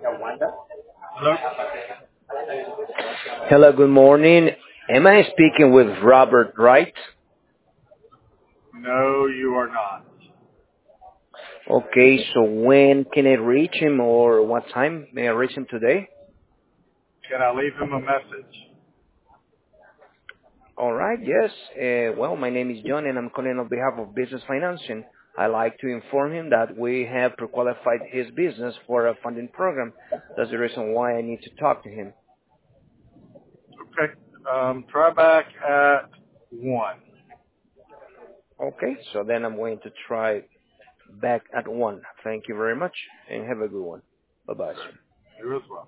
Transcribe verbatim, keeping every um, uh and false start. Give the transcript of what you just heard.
Hello? Hello, good morning. Am I speaking with Robert Wright? No, you are not. Okay, so when can I reach him or what time may I reach him today? Can I leave him a message? All right, yes. Uh, well, my name is John and I'm calling on behalf of Business Financing. I'd like to inform him that we have pre-qualified his business for a funding program. That's the reason why I need to talk to him. Okay. Um, try back at one. Okay, so then I'm going to try back at one. Thank you very much and have a good one. Bye-bye, sir. You as well.